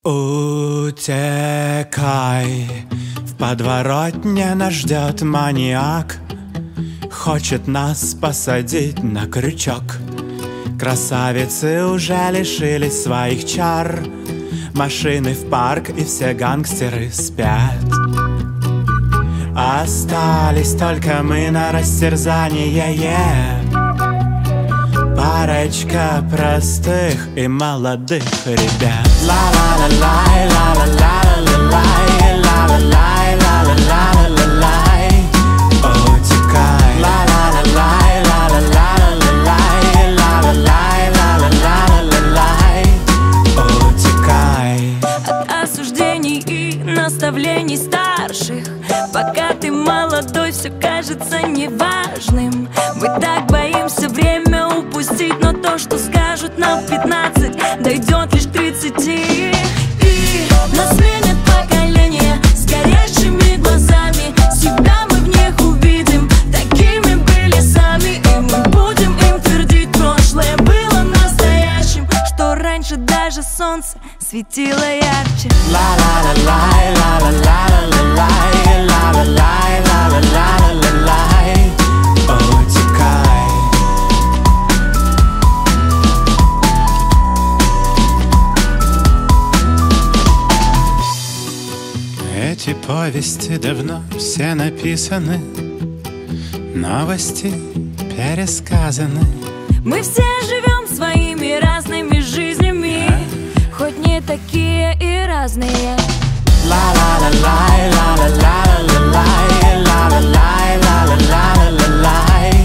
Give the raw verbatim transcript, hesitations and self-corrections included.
Утекай, в подворотне нас ждет маньяк, хочет нас посадить на крючок. Красавицы уже лишились своих чар, машины в парк и все гангстеры спят. Остались только мы на растерзание, парочка простых и молодых ребят. Ла-ла-ла-лай, ла-ла-ла-ла-лай, ла-ла-лай, ла-ла-ла-ла-лай, утекай. Ла-ла-ла-лай, ла-ла-ла-ла-лай, ла-ла-лай, ла-ла-ла-ла-лай, утекай. От осуждений и наставлений старших, пока ты молодой, все кажется неважным. Мы так боимся время упустить, но то, что скажут нам в пятнадцать, дойдет лишь к тридцати. И нас сменит поколение с горящими глазами. Себя мы в них увидим, такими были сами. И мы будем им твердить, прошлое было настоящим, что раньше даже солнце светило ярче. Ла-ла-ла-лай, ла-ла-ла-ла-лай, ла-ла-лай, ла-ла-ла-ла-лай, утекай. Эти повести давно все написаны, новости пересказаны. Мы все живем своими разными жизнями, хоть не такие и разные. Ла-ла-ла-лай, ла-ла-ла-ла-лай, ла-ла-лай, ла-ла-ла-ла-лай,